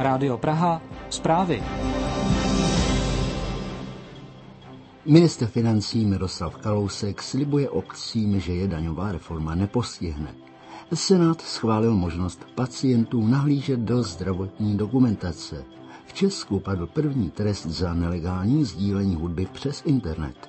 Rádio Praha, zprávy. Ministr financí Miroslav Kalousek slibuje obcím, že je daňová reforma nepostihne. Senát schválil možnost pacientů nahlížet do zdravotní dokumentace. V Česku padl první trest za nelegální sdílení hudby přes internet.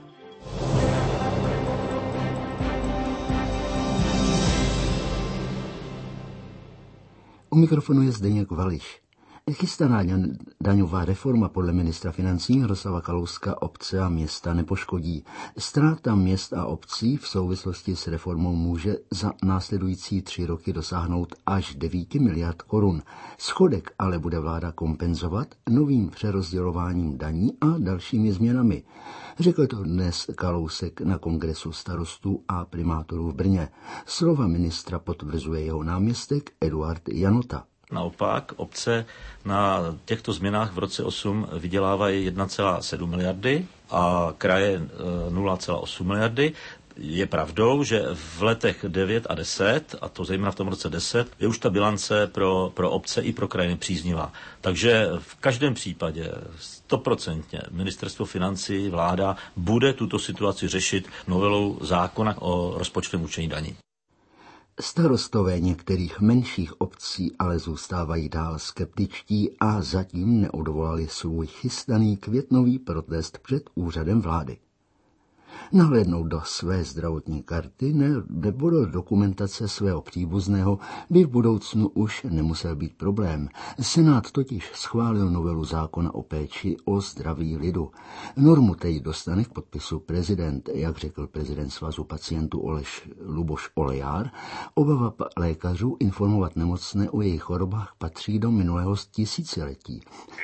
U mikrofonu je Zdeněk Vališ. Chystaná daňová reforma podle ministra financí Miroslava Kalouska obce a města nepoškodí. Ztráta měst a obcí v souvislosti s reformou může za následující 3 roky dosáhnout až 9 miliard korun. Schodek ale bude vláda kompenzovat novým přerozdělováním daní a dalšími změnami. Řekl to dnes Kalousek na kongresu starostů a primátorů v Brně. Slova ministra potvrzuje jeho náměstek Eduard Janota. Naopak, obce na těchto změnách v roce 8 vydělávají 1,7 miliardy a kraje 0,8 miliardy. Je pravdou, že v letech 9 a 10, a to zejména v tom roce 10, je už ta bilance pro obce i pro kraje nepříznivá. Takže v každém případě 100% ministerstvo financí, vláda bude tuto situaci řešit novelou zákona o rozpočtovém určení daní. Starostové některých menších obcí ale zůstávají dál skeptičtí a zatím neodvolali svůj chystaný květnový protest před úřadem vlády. Nahlédnout do své zdravotní karty nebo do dokumentace svého příbuzného by v budoucnu už nemusel být problém. Senát totiž schválil novelu zákona o péči o zdraví lidu. Normu tej dostane k podpisu prezident, jak řekl prezident Svazu pacientů Luboš Olejár. Obava lékařů informovat nemocné o jejich chorobách patří do minulého tisíciletí.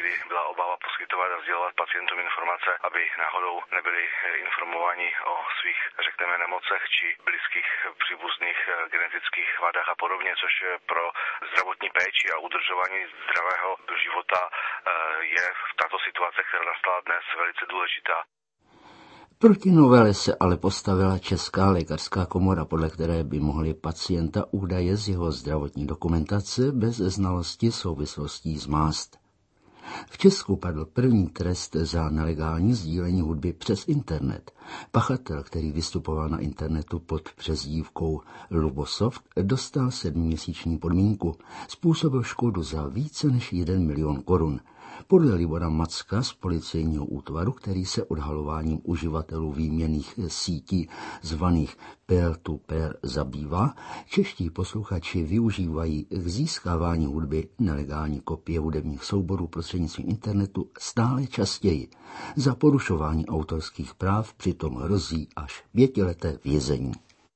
Pacientům informace, aby náhodou nebyli informováni o svých, řekněme, nemocech či blízkých příbuzných genetických vadách a podobně, což pro zdravotní péči a udržování zdravého života je v této situaci, která nastala dnes, velice důležitá. Proti novele se ale postavila Česká lékařská komora, podle které by mohli pacienta údaje z jeho zdravotní dokumentace bez znalosti souvislostí zmást. V Česku padl první trest za nelegální sdílení hudby přes internet. Pachatel, který vystupoval na internetu pod přezdívkou Lubosoft, dostal 7měsíční podmínku. Způsobil škodu za více než 1 milion korun. Podle Libora Macka z policejního útvaru, který se odhalováním uživatelů výměnných sítí zvaných peer-to-peer zabývá, čeští posluchači využívají k získávání hudby nelegální kopie hudebních souborů prostřednictvím internetu stále častěji. Za porušování autorských práv přitom hrozí až 5leté vězení.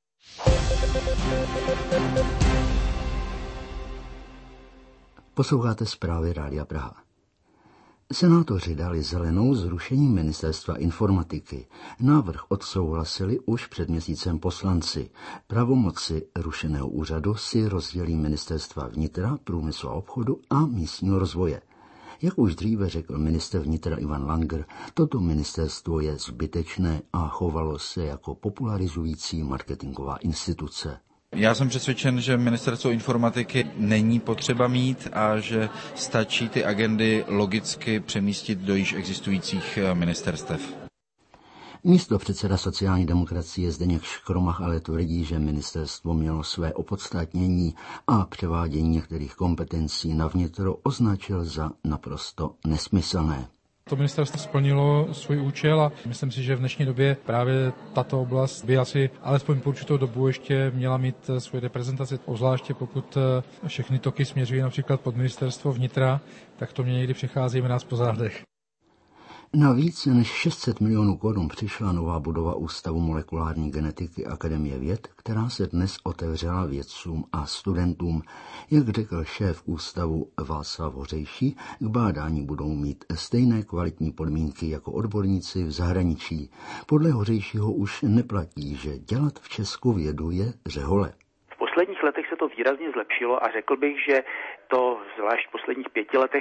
Posloucháte zprávy Rádia Praha. Senátoři dali zelenou zrušení ministerstva informatiky. Návrh odsouhlasili už před měsícem poslanci. Pravomoci rušeného úřadu si rozdělí ministerstva vnitra, průmyslu a obchodu a místního rozvoje. Jak už dříve řekl ministr vnitra Ivan Langer, toto ministerstvo je zbytečné a chovalo se jako popularizující marketingová instituce. Já jsem přesvědčen, že ministerstvo informatiky není potřeba mít a že stačí ty agendy logicky přemístit do již existujících ministerstev. Místopředseda sociální demokracie Zdeněk Škromach ale tvrdí, že ministerstvo mělo své opodstatnění a převádění některých kompetencí na vnitro označil za naprosto nesmyslné. To ministerstvo splnilo svůj účel a myslím si, že v dnešní době právě tato oblast by asi alespoň po určitou dobu ještě měla mít svoji reprezentaci, obzvláště pokud všechny toky směřují například pod ministerstvo vnitra, tak to mě někdy přechází nás po zádech. Na více než 600 milionů korun přišla nová budova Ústavu molekulární genetiky Akademie věd, která se dnes otevřela vědcům a studentům. Jak řekl šéf ústavu Václav Hořejší, k bádání budou mít stejné kvalitní podmínky jako odborníci v zahraničí. Podle Hořejšího už neplatí, že dělat v Česku vědu je řehole. V posledních letech se to výrazně zlepšilo a řekl bych, že to zvlášť v posledních 5 letech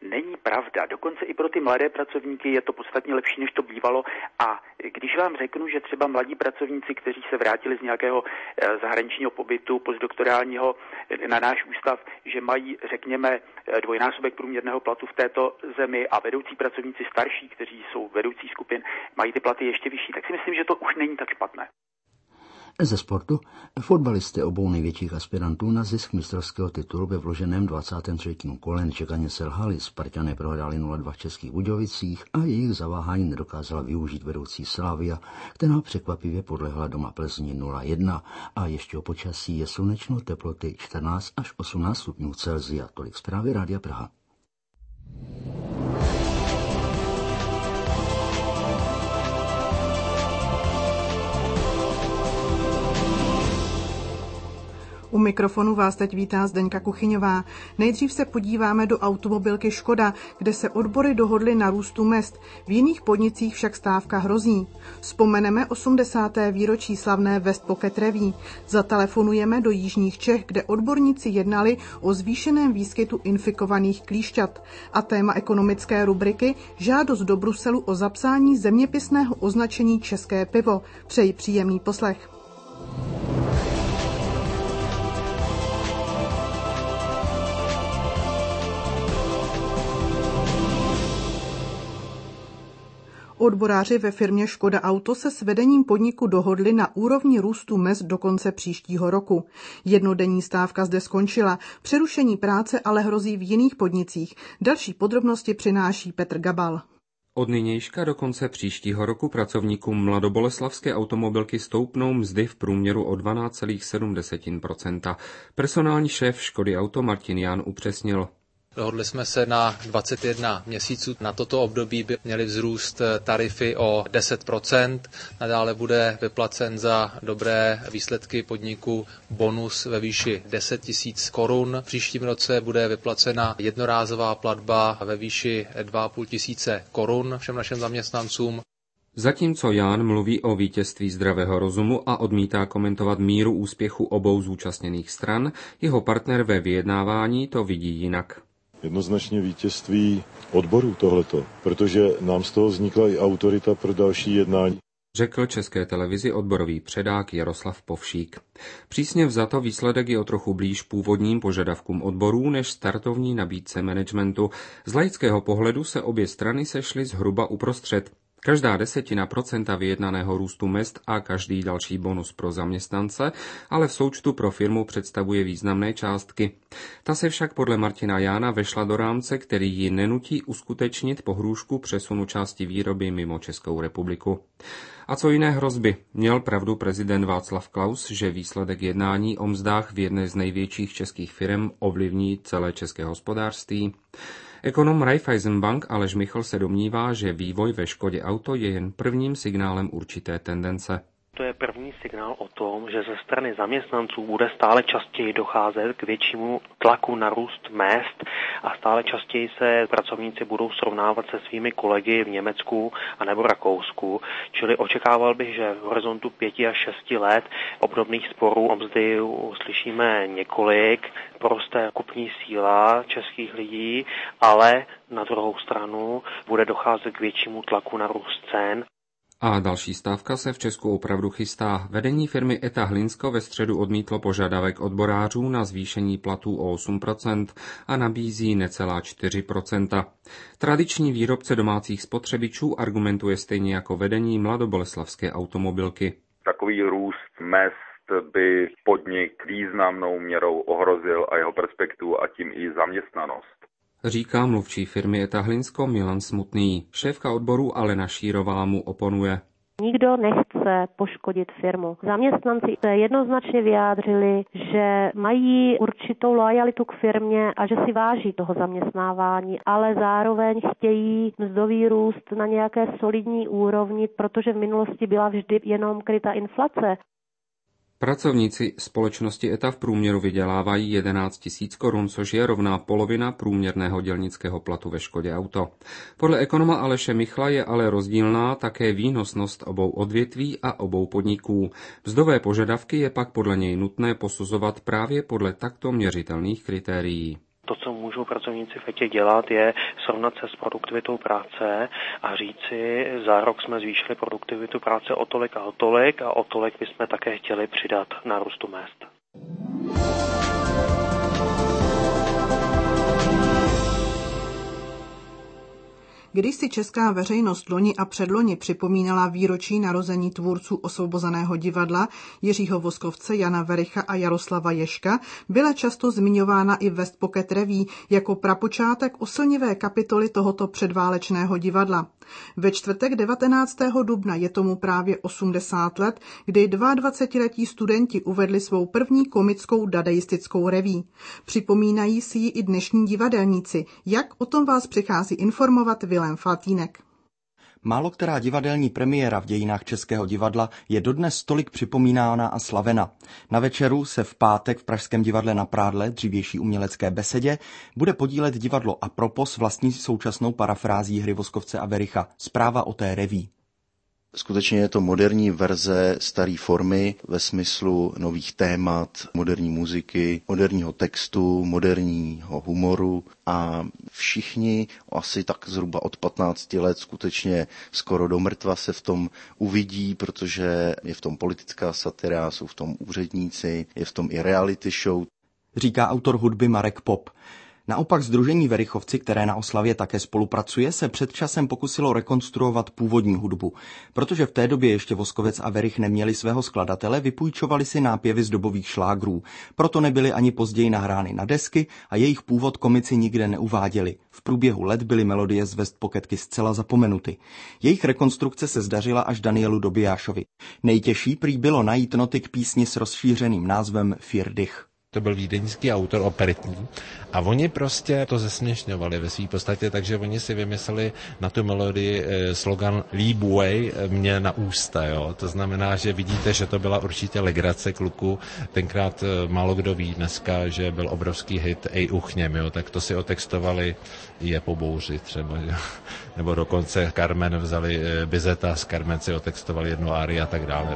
není pravda. Dokonce i pro ty mladé pracovníky je to podstatně lepší, než to bývalo. A když vám řeknu, že třeba mladí pracovníci, kteří se vrátili z nějakého zahraničního pobytu postdoktorálního na náš ústav, že mají, řekněme, dvojnásobek průměrného platu v této zemi a vedoucí pracovníci starší, kteří jsou vedoucí skupin, mají ty platy ještě vyšší, tak si myslím, že to už není tak špatné. Ze sportu fotbalisté obou největších aspirantů na zisk mistrovského titulu ve vloženém 23. kole nečekaně selhali. Sparťané prohráli 0-2 v Českých Budějovicích a jejich zaváhání nedokázala využít vedoucí Slavia, která překvapivě podlehla doma Plzni 0-1. A ještě o počasí je slunečno, teploty 14 až 18 stupňů Celsia. Tolik zprávy Rádia Praha. U mikrofonu vás teď vítá Zdeňka Kuchyňová. Nejdřív se podíváme do automobilky Škoda, kde se odbory dohodly na růstu mezd. V jiných podnicích však stávka hrozí. Vzpomeneme 80. výročí slavné West Pocket Revue. Zatelefonujeme do jižních Čech, kde odborníci jednali o zvýšeném výskytu infikovaných klíšťat. A téma ekonomické rubriky žádost do Bruselu o zapsání zeměpisného označení české pivo. Přeji příjemný poslech. Odboráři ve firmě Škoda Auto se s vedením podniku dohodli na úrovni růstu mezd do konce příštího roku. Jednodenní stávka zde skončila, přerušení práce ale hrozí v jiných podnicích. Další podrobnosti přináší Petr Gabal. Od nynějška do konce příštího roku pracovníkům mladoboleslavské automobilky stoupnou mzdy v průměru o 12,7%. Personální šéf Škody Auto Martin Ján upřesnil. Dohodli jsme se na 21 měsíců. Na toto období by měly vzrůst tarify o 10%. Nadále bude vyplacen za dobré výsledky podniku bonus ve výši 10 000 korun. V příštím roce bude vyplacena jednorázová platba ve výši 2 500 korun všem našim zaměstnancům. Zatímco Ján mluví o vítězství zdravého rozumu a odmítá komentovat míru úspěchu obou zúčastněných stran, jeho partner ve vyjednávání to vidí jinak. Jednoznačně vítězství odborů tohleto, protože nám z toho vznikla i autorita pro další jednání. Řekl České televizi odborový předák Jaroslav Povšík. Přísně vzato výsledek je o trochu blíž původním požadavkům odborů než startovní nabídce managementu. Z laického pohledu se obě strany sešly zhruba uprostřed. Každá 10% vyjednaného růstu mezd a každý další bonus pro zaměstnance, ale v součtu pro firmu představuje významné částky. Ta se však podle Martina Jána vešla do rámce, který ji nenutí uskutečnit pohrůžku přesunu části výroby mimo Českou republiku. A co jiné hrozby? Měl pravdu prezident Václav Klaus, že výsledek jednání o mzdách v jedné z největších českých firm ovlivní celé české hospodářství? Ekonom Raiffeisenbank Aleš Michl se domnívá, že vývoj ve Škodě Auto je jen prvním signálem určité tendence. To je první signál o tom, že ze strany zaměstnanců bude stále častěji docházet k většímu tlaku na růst mezd a stále častěji se pracovníci budou srovnávat se svými kolegy v Německu a nebo Rakousku. Čili očekával bych, že v horizontu 5 až 6 let obdobných sporů o mzdy uslyšíme několik. Poroste kupní síla českých lidí, ale na druhou stranu bude docházet k většímu tlaku na růst cen. A další stávka se v Česku opravdu chystá. Vedení firmy ETA Hlinsko ve středu odmítlo požadavek odborářů na zvýšení platů o 8% a nabízí necelá 4%. Tradiční výrobce domácích spotřebičů argumentuje stejně jako vedení mladoboleslavské automobilky. Takový růst mezd by podnik významnou měrou ohrozil a jeho perspektivu a tím i zaměstnanost. Říká mluvčí firmy ETA Hlinsko Milan Smutný. Šéfka odboru Alena Šírová mu oponuje. Nikdo nechce poškodit firmu. Zaměstnanci se jednoznačně vyjádřili, že mají určitou lojalitu k firmě a že si váží toho zaměstnávání, ale zároveň chtějí mzdový růst na nějaké solidní úrovni, protože v minulosti byla vždy jenom kryta inflace. Pracovníci společnosti ETA v průměru vydělávají 11 000 korun, což je rovná polovina průměrného dělnického platu ve Škodě Auto. Podle ekonoma Aleše Michla je ale rozdílná také výnosnost obou odvětví a obou podniků. Mzdové požadavky je pak podle něj nutné posuzovat právě podle takto měřitelných kritérií. To, co můžou pracovníci v ETě dělat, je srovnat se s produktivitou práce a říci, za rok jsme zvýšili produktivitu práce o tolik a o tolik bychom také chtěli přidat nárůstu mezd. Když si česká veřejnost loni a předloni připomínala výročí narození tvůrců Osvobozeného divadla Jiřího Voskovce, Jana Wericha a Jaroslava Ježka, byla často zmiňována i West Pocket Revue jako prapočátek oslnivé kapitoly tohoto předválečného divadla. Ve čtvrtek 19. dubna je tomu právě 80 let, kdy 22letí studenti uvedli svou první komickou dadaistickou reví. Připomínají si ji i dnešní divadelníci. Jak o tom vás přichází informovat Vilém Faltýnek. Málo která divadelní premiéra v dějinách českého divadla je dodnes tolik připomínána a slavena. Na večeru se v pátek v pražském divadle Na Prádle, dřívější umělecké besedě, bude podílet divadlo Apropos vlastní současnou parafrází hry Voskovce a Wericha. Zpráva o té reví. Skutečně je to moderní verze staré formy ve smyslu nových témat, moderní muziky, moderního textu, moderního humoru a všichni asi tak zhruba od 15 let skutečně skoro do mrtva se v tom uvidí, protože je v tom politická satira, jsou v tom úředníci, je v tom i reality show. Říká autor hudby Marek Pop. Naopak sdružení Werichovci, které na oslavě také spolupracuje, se před časem pokusilo rekonstruovat původní hudbu. Protože v té době ještě Voskovec a Werich neměli svého skladatele, vypůjčovali si nápěvy z dobových šlágrů. Proto nebyly ani později nahrány na desky a jejich původ komici nikde neuváděli. V průběhu let byly melodie z West Pocketky zcela zapomenuty. Jejich rekonstrukce se zdařila až Danielu Dobijášovi. Nejtěžší prý bylo najít noty k písni s rozšířeným názvem Für dich. To byl vídeňský autor operitní a oni prostě to zesměšňovali ve své podstatě, takže oni si vymysleli na tu melodii slogan Líbuej mě na ústa, jo. To znamená, že vidíte, že to byla určitě legrace kluku. Tenkrát málo kdo ví dneska, že byl obrovský hit Ej uchněm, jo. Tak to si otextovali Je po bouři třeba, jo. Nebo dokonce Carmen vzali Bizeta, z Carmen si otextovali jednu árii a tak dále.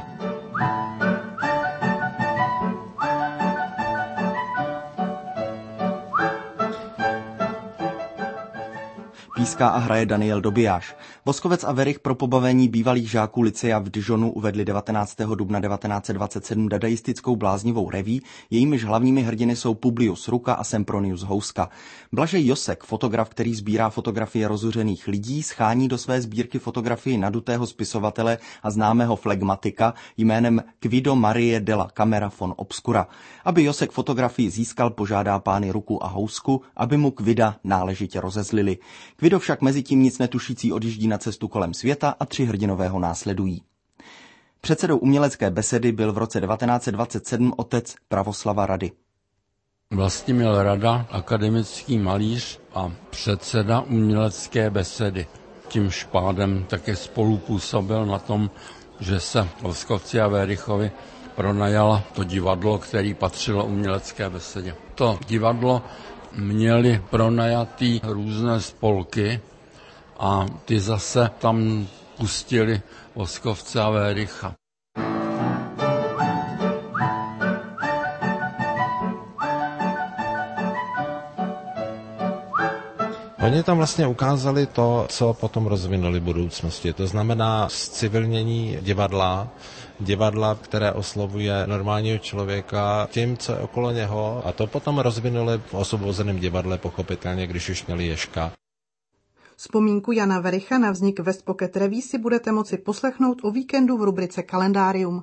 Píská a hraje Daniel Dobijáš. Voskovec a Werich pro pobavení bývalých žáků lycea v Dijonu uvedli 19. dubna 1927 dadaistickou bláznivou reví, jejímiž hlavními hrdiny jsou Publius Ruka a Sempronius Houska. Blažej Josek, fotograf, který sbírá fotografie rozuřených lidí, schání do své sbírky fotografii nadutého spisovatele a známého flegmatika jménem Guido Marie della Camera von Obscura. Aby Josek fotografii získal, požádá pány Ruku a Housku, aby mu Guida náležitě rozezlili. Guido však mezitím nic netušící odjíždí na cestu kolem světa a 3 hrdinové ho následují. Předsedou umělecké besedy byl v roce 1927 otec Pravoslava Rady. Vlastimil Rada, akademický malíř a předseda umělecké besedy. Tím pádem také spolupůsobil na tom, že se Voskovci a Werichovi pronajala to divadlo, který patřilo umělecké besedě. To divadlo měli pronajatý různé spolky a ty zase tam pustili Voskovce a Wericha. Oni tam vlastně ukázali to, co potom rozvinuli v budoucnosti. To znamená zcivilnění divadla, které oslovuje normálního člověka tím, co je okolo něho. A to potom rozvinuli v Osvobozeném divadle, pochopitelně, když už měli Ježka. Vzpomínku Jana Wericha na vznik West Pocket Revue si budete moci poslechnout o víkendu v rubrice Kalendárium.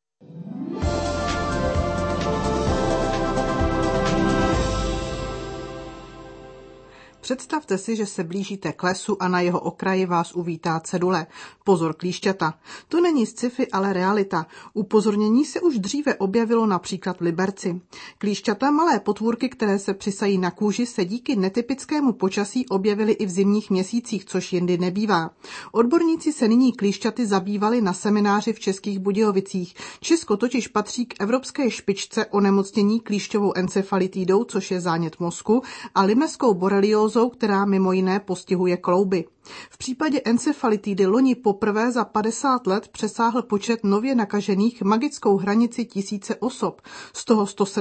Představte si, že se blížíte k lesu a na jeho okraji vás uvítá cedule. Pozor klíšťata. To není sci-fi, ale realita. Upozornění se už dříve objevilo například v Liberci. Klíšťata, malé potvůrky, které se přisají na kůži, se díky netypickému počasí objevily i v zimních měsících, což jindy nebývá. Odborníci se nyní klíšťaty zabývali na semináři v Českých Budějovicích. Česko totiž patří k evropské špičce onemocnění klíšťovou encefalitidou, což je zánět mozku, a limeskou boreliózou, virózou, která mimo jiné postihuje klouby. V případě encefalitidy loni poprvé za 50 let přesáhl počet nově nakažených magickou hranici 1000 osob. Z toho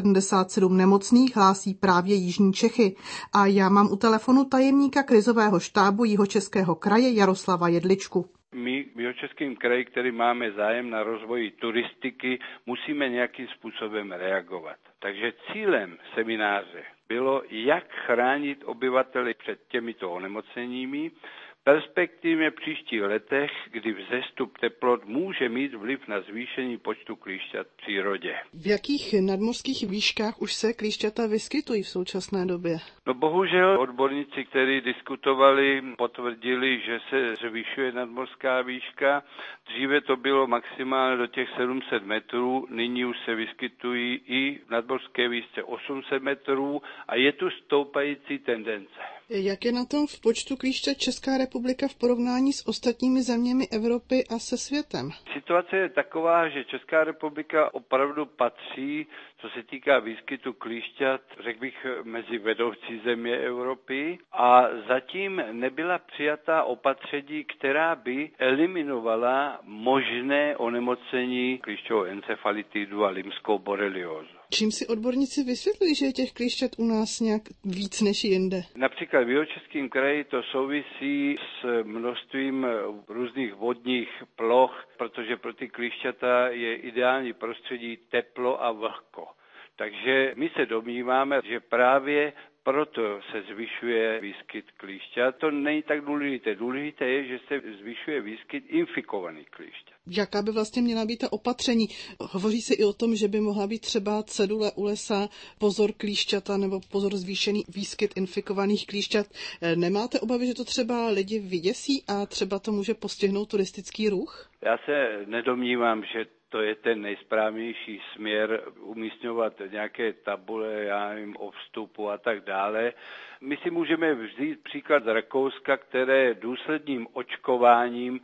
177 nemocných hlásí právě Jižní Čechy. A já mám u telefonu tajemníka krizového štábu Jihočeského kraje Jaroslava Jedličku. My v Jihočeském kraji, který máme zájem na rozvoji turistiky, musíme nějakým způsobem reagovat. Takže cílem semináře bylo, jak chránit obyvatele před těmito onemocněními, perspektivně příštích letech, kdy vzestup teplot může mít vliv na zvýšení počtu klíšťat v přírodě. V jakých nadmořských výškách už se klíšťata vyskytují v současné době? No bohužel odborníci, kteří diskutovali, potvrdili, že se zvyšuje nadmořská výška. Dříve to bylo maximálně do těch 700 metrů, nyní už se vyskytují i v nadmořské výšce 800 metrů a je tu stoupající tendence. Jak je na tom v počtu klíšťat Česká republika v porovnání s ostatními zeměmi Evropy a se světem? Situace je taková, že Česká republika opravdu patří, co se týká výskytu klíšťat, řekl bych, mezi vedoucí země Evropy a zatím nebyla přijatá opatření, která by eliminovala možné onemocnění klíšťovou encefalitidu a limskou boreliózu. Čím si odborníci vysvětlují, že je těch klíšťat u nás nějak víc než jinde? Například v Jihočeském kraji to souvisí s množstvím různých vodních ploch, protože pro ty klíšťata je ideální prostředí teplo a vlhko. Takže my se domníváme, že právě proto se zvyšuje výskyt klíšťat. To není tak důležité. Důležité je, že se zvyšuje výskyt infikovaných klíšťat. Jaká by vlastně měla být ta opatření? Hovoří se i o tom, že by mohla být třeba cedule u lesa, pozor klíšťata nebo pozor zvýšený výskyt infikovaných klíšťat. Nemáte obavy, že to třeba lidi vyděsí a třeba to může postihnout turistický ruch? Já se nedomnívám, že to je ten nejsprávnější směr umísťovat nějaké tabule, já nevím, o vstupu a tak dále. My si můžeme vzít příklad z Rakouska, které důsledným očkováním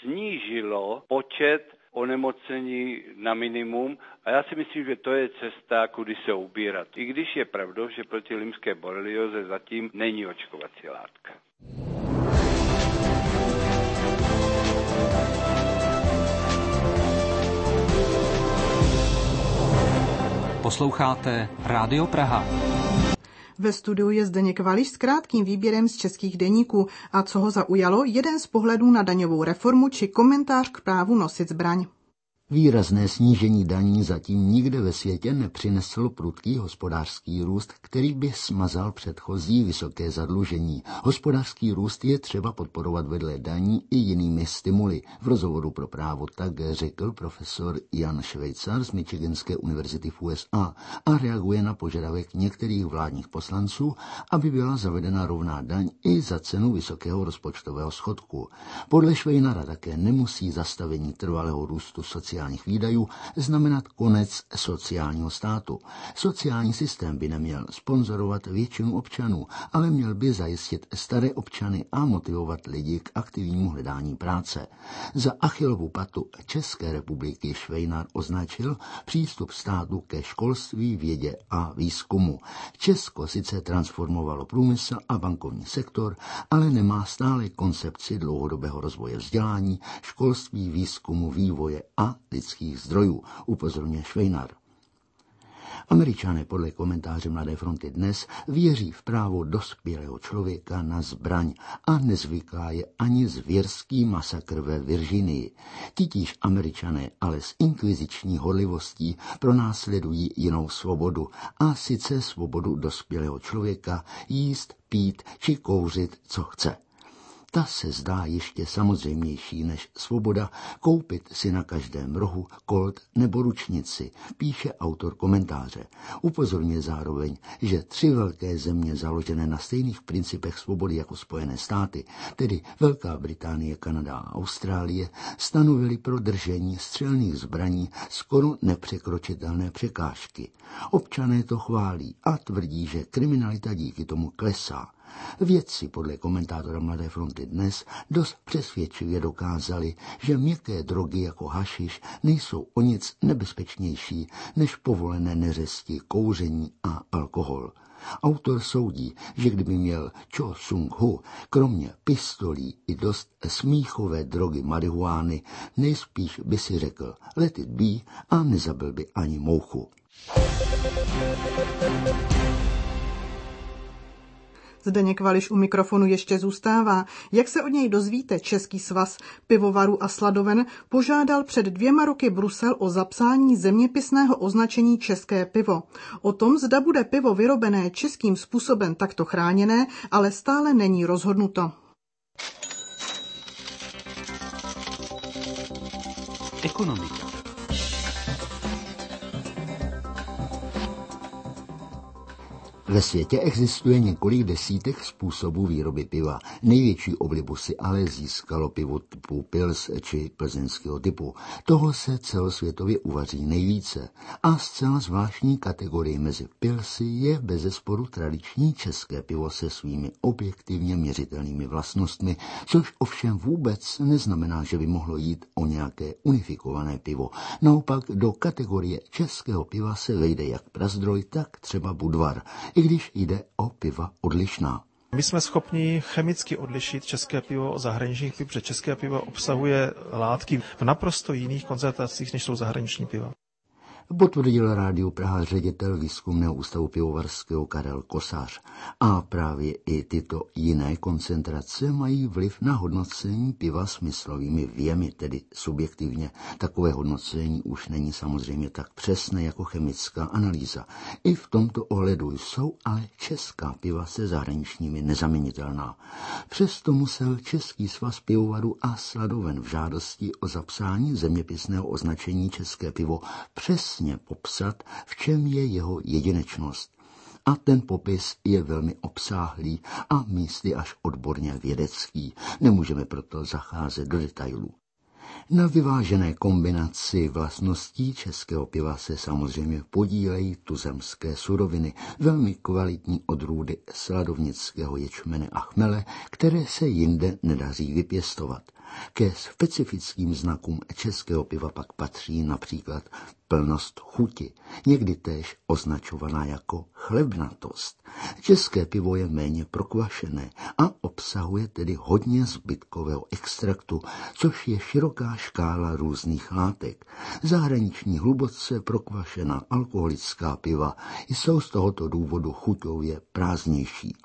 snížilo počet onemocnění na minimum a já si myslím, že to je cesta, kudy se ubírat. I když je pravdou, že proti limské borelioze zatím není očkovací látka. Posloucháte Rádio Praha. Ve studiu je Zdeněk Vališ s krátkým výběrem z českých deníků a co ho zaujalo, jeden z pohledů na daňovou reformu či komentář k právu nosit zbraň. Výrazné snížení daní zatím nikde ve světě nepřinesl prudký hospodářský růst, který by smazal předchozí vysoké zadlužení. Hospodářský růst je třeba podporovat vedle daní i jinými stimuly. V rozhovoru pro Právo tak řekl profesor Jan Švejcar z Michiganské univerzity v USA a reaguje na požadavek některých vládních poslanců, aby byla zavedena rovná daň i za cenu vysokého rozpočtového schodku. Podle Švejnara také nemusí zastavení trvalého růstu sociálních výdajů znamenat konec sociálního státu. Sociální systém by neměl sponzorovat většinu občanů, ale měl by zajistit staré občany a motivovat lidi k aktivnímu hledání práce. Za Achillovu patu České republiky Švejnar označil přístup státu ke školství, vědě a výzkumu. Česko sice transformovalo průmysl a bankovní sektor, ale nemá stále koncepci dlouhodobého rozvoje vzdělání, školství, výzkumu, vývoje a lidských zdrojů, upozorňuje Švejnar. Američané podle komentáře Mladé fronty dnes věří v právo dospělého člověka na zbraň a nezvyká je ani zvěrský masakr ve Virginii. Titíž Američané ale s inkviziční horlivostí pronásledují jinou svobodu, a sice svobodu dospělého člověka jíst, pít či kouřit, co chce. Ta se zdá ještě samozřejmější než svoboda koupit si na každém rohu kolt nebo ručnici, píše autor komentáře. Upozorňuje zároveň, že 3 velké země založené na stejných principech svobody jako Spojené státy, tedy Velká Británie, Kanada a Austrálie, stanovily pro držení střelných zbraní skoro nepřekročitelné překážky. Občané to chválí a tvrdí, že kriminalita díky tomu klesá. Vědci podle komentátora Mladé fronty dnes dost přesvědčivě dokázali, že měkké drogy jako hašiš nejsou o nic nebezpečnější než povolené neřesti, kouření a alkohol. Autor soudí, že kdyby měl Cho Sung-hu kromě pistolí i dost smíchové drogy marihuány, nejspíš by si řekl let it be a nezabil by ani mouchu. Zdeněk Vališ u mikrofonu ještě zůstává. Jak se od něj dozvíte, Český svaz pivovarů a sladoven požádal před 2 roky Brusel o zapsání zeměpisného označení české pivo. O tom, zda bude pivo vyrobené českým způsobem takto chráněné, ale stále není rozhodnuto. Ekonomika. Ve světě existuje několik desítek způsobů výroby piva. Největší oblibu si ale získalo pivo typu Pils či plzeňského typu. Toho se celosvětově uvaří nejvíce. A zcela zvláštní kategorii mezi Pilsy je bezesporu tradiční české pivo se svými objektivně měřitelnými vlastnostmi, což ovšem vůbec neznamená, že by mohlo jít o nějaké unifikované pivo. Naopak do kategorie českého piva se vejde jak Prazdroj, tak třeba Budvar, i když jde o piva odlišná. My jsme schopni chemicky odlišit české pivo od zahraničních piv, protože české pivo obsahuje látky v naprosto jiných koncentracích, než jsou zahraniční piva. Potvrdil Rádiu Praha ředitel výzkumného ústavu pivovarského Karel Kosař. A právě i tyto jiné koncentrace mají vliv na hodnocení piva smyslovými věmy, tedy subjektivně. Takové hodnocení už není samozřejmě tak přesné jako chemická analýza. I v tomto ohledu jsou ale česká piva se zahraničními nezaměnitelná. Přesto musel Český svaz pivovarů a sladoven v žádosti o zapsání zeměpisného označení české pivo přesně popsat, v čem je jeho jedinečnost. A ten popis je velmi obsáhlý a místy až odborně vědecký. Nemůžeme proto zacházet do detailů. Na vyvážené kombinaci vlastností českého piva se samozřejmě podílejí tuzemské suroviny, velmi kvalitní odrůdy sladovnického ječmene a chmele, které se jinde nedaří vypěstovat. Ke specifickým znakům českého piva pak patří například plnost chuti, někdy též označovaná jako chlebnatost. České pivo je méně prokvašené a obsahuje tedy hodně zbytkového extraktu, což je široká škála různých látek. Zahraniční hluboce prokvašená alkoholická piva jsou z tohoto důvodu chuťově prázdnější.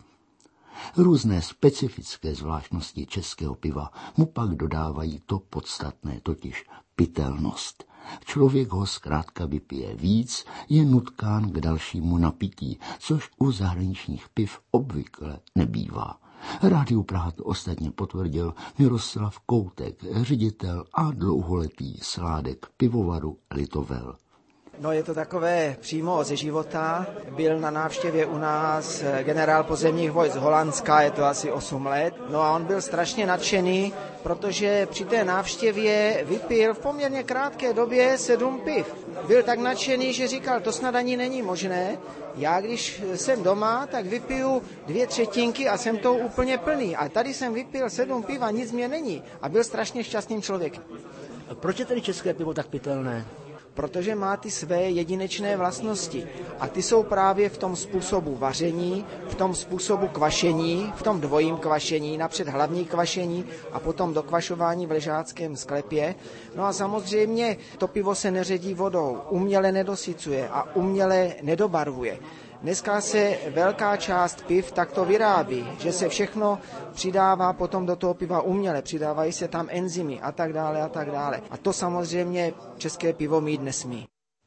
Různé specifické zvláštnosti českého piva mu pak dodávají to podstatné, totiž pitelnost. Člověk ho zkrátka vypije víc, je nutkán k dalšímu napití, což u zahraničních piv obvykle nebývá. Rádiu Praha to ostatně potvrdil Miroslav Koutek, ředitel a dlouholetý sládek pivovaru Litovel. No, je to takové přímo ze života. Byl na návštěvě u nás generál pozemních vojsk z Holandska, je to asi 8 let. No a on byl strašně nadšený, protože při té návštěvě vypil v poměrně krátké době 7 piv. Byl tak nadšený, že říkal, to snad ani není možné. Já když jsem doma, tak vypiju 2/3 a jsem to úplně plný. A tady jsem vypil 7 piv a nic mě není. A byl strašně šťastným člověkem. Proč je tedy české pivo tak pitelné? Protože má ty své jedinečné vlastnosti. A ty jsou právě v tom způsobu vaření, v tom způsobu kvašení, v tom dvojím kvašení, napřed hlavní kvašení a potom dokvašování v ležáckém sklepě. No a samozřejmě to pivo se neředí vodou, uměle nedosycuje a uměle nedobarvuje. Dneska se velká část piv takto vyrábí, že se všechno přidává potom do toho piva uměle, přidávají se tam enzymy a tak dále a tak dále. A to samozřejmě české pivo mít nesmí.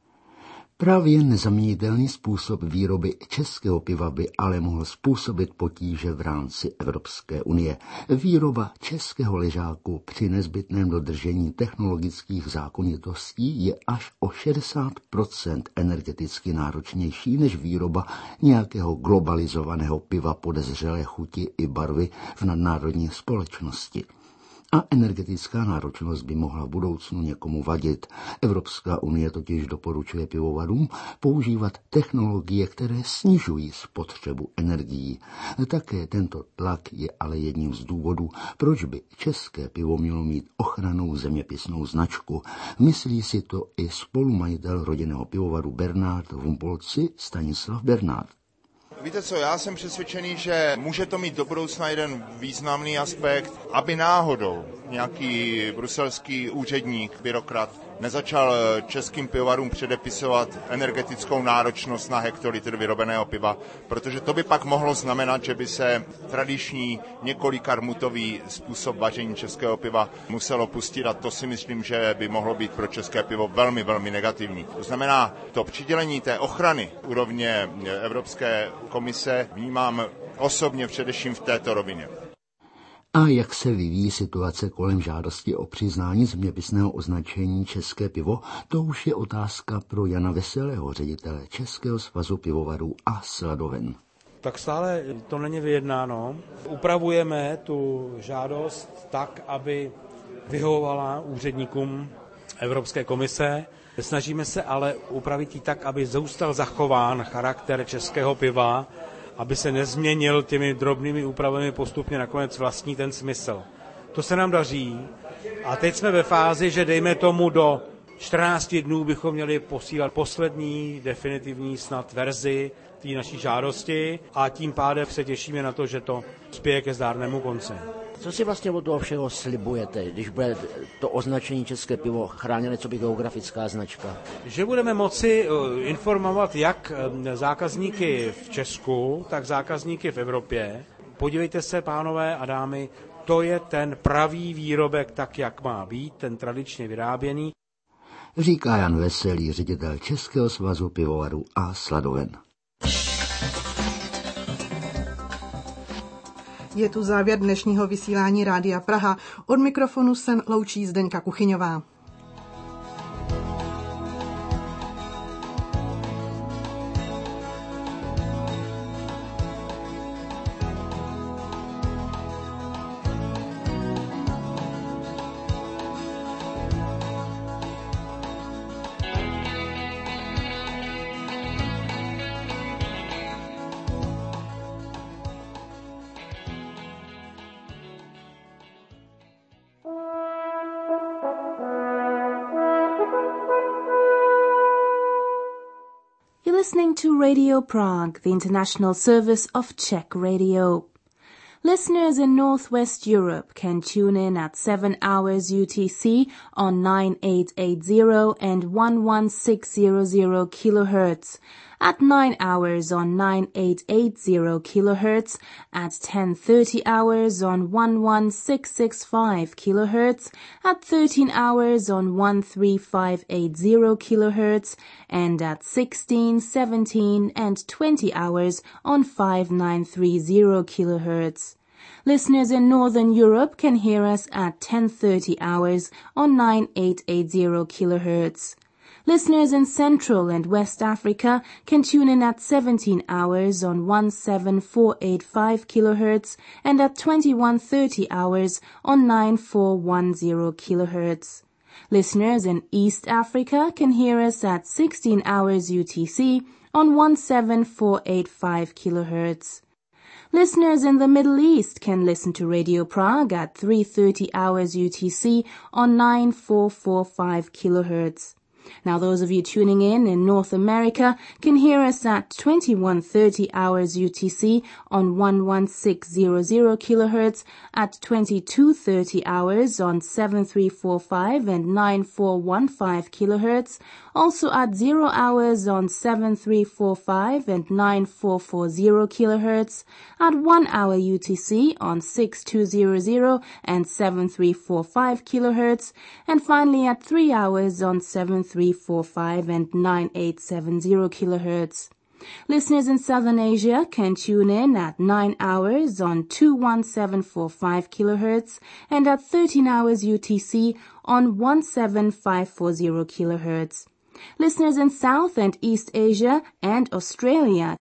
Právě nezaměnitelný způsob výroby českého piva by ale mohl způsobit potíže v rámci Evropské unie. Výroba českého ležáku při nezbytném dodržení technologických zákonitostí je až o 60% energeticky náročnější než výroba nějakého globalizovaného piva podezřelé chuti i barvy v nadnárodní společnosti. A energetická náročnost by mohla v budoucnu někomu vadit. Evropská unie totiž doporučuje pivovarům používat technologie, které snižují spotřebu energií. Také tento tlak je ale jedním z důvodů, proč by české pivo mělo mít ochrannou zeměpisnou značku. Myslí si to i spolumajitel rodinného pivovaru Bernard v Humpolci Stanislav Bernard. Víte co, já jsem přesvědčený, že může to mít do budoucna jeden významný aspekt, aby náhodou nějaký bruselský úředník, byrokrat nezačal českým pivovarům předepisovat energetickou náročnost na hektolitr vyrobeného piva, protože to by pak mohlo znamenat, že by se tradiční několikarmutový způsob vaření českého piva musel opustit a to si myslím, že by mohlo být pro české pivo velmi, velmi negativní. To znamená, to přidělení té ochrany úrovně Evropské komise vnímám osobně především v této rovině. A jak se vyvíjí situace kolem žádosti o přiznání zeměpisného označení České pivo, to už je otázka pro Jana Veselého, ředitele Českého svazu pivovarů a sladoven. Tak stále to není vyjednáno. Upravujeme tu žádost tak, aby vyhovovala úředníkům Evropské komise. Snažíme se ale upravit ji tak, aby zůstal zachován charakter českého piva, aby se nezměnil těmi drobnými úpravami postupně nakonec vlastní ten smysl. To se nám daří a teď jsme ve fázi, že dejme tomu do 14 dnů bychom měli posílat poslední definitivní snad verzi té naší žádosti a tím pádem se těšíme na to, že to spěje ke zdárnému konci. Co si vlastně od toho všeho slibujete, když bude to označení České pivo chráněné coby geografická značka? Že budeme moci informovat jak zákazníky v Česku, tak zákazníky v Evropě. Podívejte se, pánové a dámy, to je ten pravý výrobek tak, jak má být, ten tradičně vyráběný. Říká Jan Veselý, ředitel Českého svazu pivovarů a sladoven. Je tu závěr dnešního vysílání Rádia Praha. Od mikrofonu se loučí Zdeňka Kuchyňová. Listening to Radio Prague, the international service of Czech radio. Listeners in Northwest Europe can tune in at 7 hours UTC on 9880 and 11600 kHz, at 9 hours on 9880 kHz, at 10:30 hours on 11665 kHz, at 13 hours on 13580 kHz, and at 16, 17 and 20 hours on 5930 kHz. Listeners in Northern Europe can hear us at 10:30 hours on 9880 kHz. Listeners in Central and West Africa can tune in at 17 hours on 17485 kHz and at 21:30 hours on 9410 kHz. Listeners in East Africa can hear us at 16 hours UTC on 17485 kHz. Listeners in the Middle East can listen to Radio Prague at 3:30 hours UTC on 9445 kHz. Now those of you tuning in North America can hear us at 21:30 hours UTC on 11600 kHz, at 22:30 hours on 7345 and 9415 kHz, also at 0 hours on 7345 and 9440 kHz, at 1 hour UTC on 6200 and 7345 kHz, and finally at 3 hours on 7345 and 9870 kHz. Listeners in Southern Asia can tune in at 9 hours on 21745 kHz and at 13 hours UTC on 17540 kHz. Listeners in South and East Asia and Australia